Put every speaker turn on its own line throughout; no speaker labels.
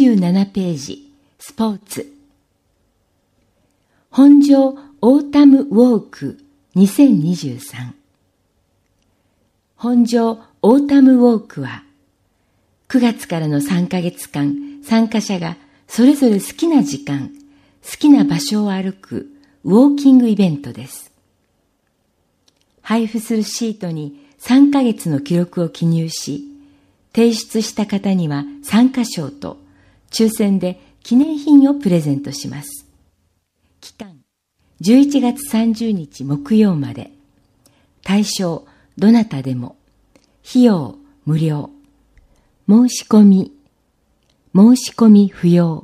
27ページ、スポーツ。本庄オータムウォーク2023。本庄オータムウォークは、9月からの3ヶ月間、参加者がそれぞれ好きな時間、好きな場所を歩くウォーキングイベントです。配布するシートに3ヶ月の記録を記入し、提出した方には参加賞と抽選で記念品をプレゼントします。期間11月30日木曜まで。対象どなたでも。費用無料。申し込み不要。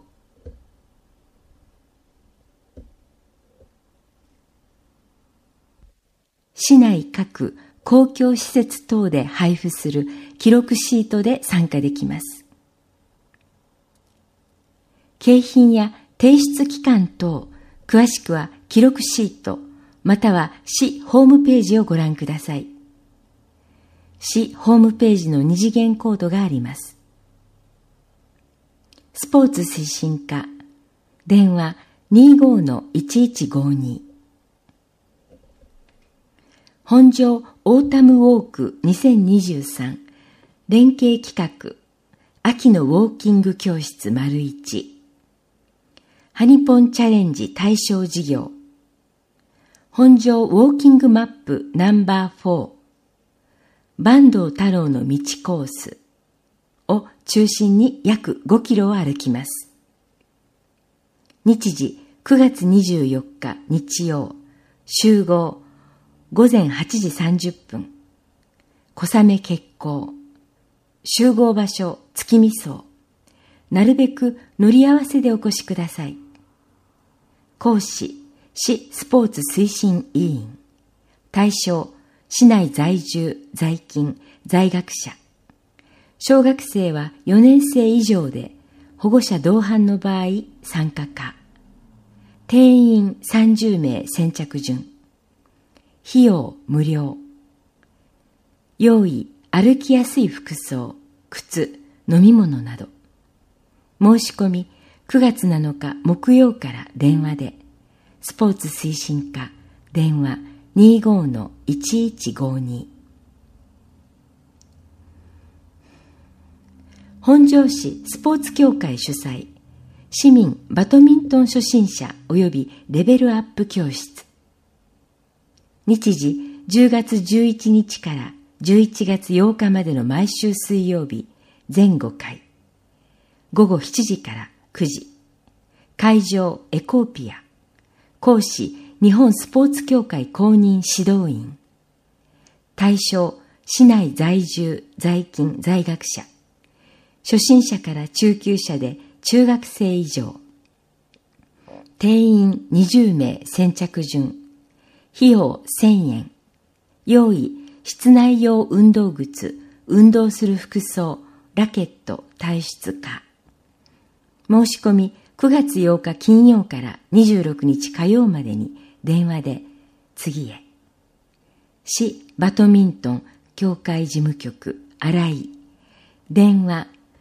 市内各公共施設等で配布する記録シートで参加できます。景品や提出期間等、詳しくは記録シート、または市ホームページをご覧ください。市ホームページの二次元コードがあります。スポーツ推進課、電話 25-1152。本庄オータムウォーク2023連携企画秋のウォーキング教室 ①ハニポンチャレンジ対象事業本庄ウォーキングマップナンバー4坂東太郎の道コースを中心に約5キロを歩きます。日時9月24日日曜集合午前8時30分小雨決行集合場所月見荘なるべく乗り合わせでお越しください。講師市スポーツ推進委員対象市内在住在勤在学者小学生は4年生以上で保護者同伴の場合参加可定員30名先着順費用無料。用意歩きやすい服装、靴、飲み物など。申し込み9月7日木曜から電話で。スポーツ推進課電話 25-1152。本庄市スポーツ協会主催市民バドミントン初心者及びレベルアップ教室。日時10月11日から11月8日までの毎週水曜日全5回。午後7時から9時。会場エコーピア。講師日本スポーツ協会公認指導員。対象市内在住在勤在学者。初心者から中級者で中学生以上。定員20名先着順。費用1000円。用意、室内用運動靴、運動する服装、ラケット、退出可。申し込み9月8日金曜から26日火曜までに電話で次へ。市バドミントン協会事務局新井。電話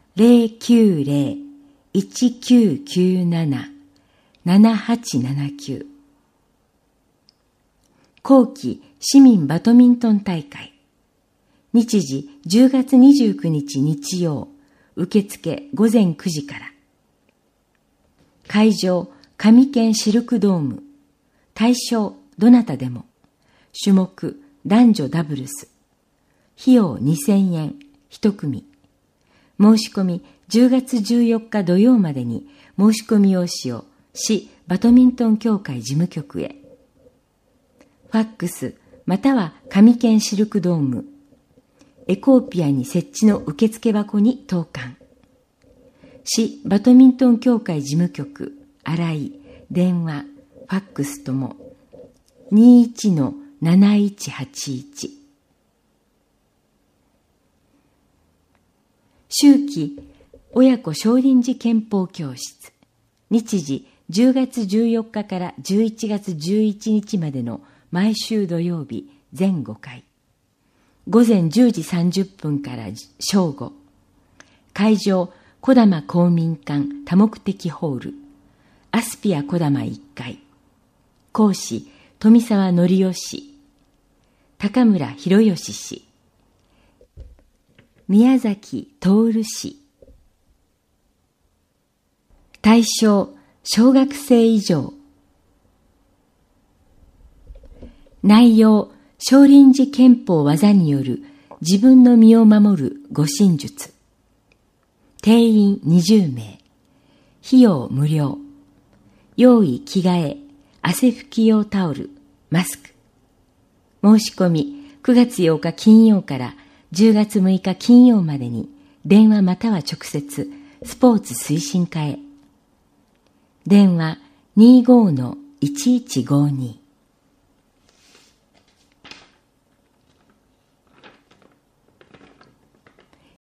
090-1997-7879。後期市民バドミントン大会。日時10月29日日曜。受付午前9時から。会場上県シルクドーム。対象どなたでも。種目男女ダブルス。費用2000円1組。申し込み10月14日土曜までに申し込み用紙を市バドミントン協会事務局へ。ファックスまたは上県シルクドームエコーピアに設置の受付箱に投函。市バドミントン協会事務局新井。電話ファックスとも 21-7181。秋季親子少林寺拳法教室。日時10月14日から11月11日までの毎週土曜日全5回。午前10時30分から正午。会場小玉公民館多目的ホール、アスピア小玉1階。講師、富澤則義氏、高村博義氏、宮崎徹氏。対象、小学生以上。内容、少林寺拳法技による自分の身を守る護身術。定員20名。費用無料。用意着替え、汗拭き用タオル、マスク。申し込み9月8日金曜から10月6日金曜までに電話または直接スポーツ推進課へ。電話 25-1152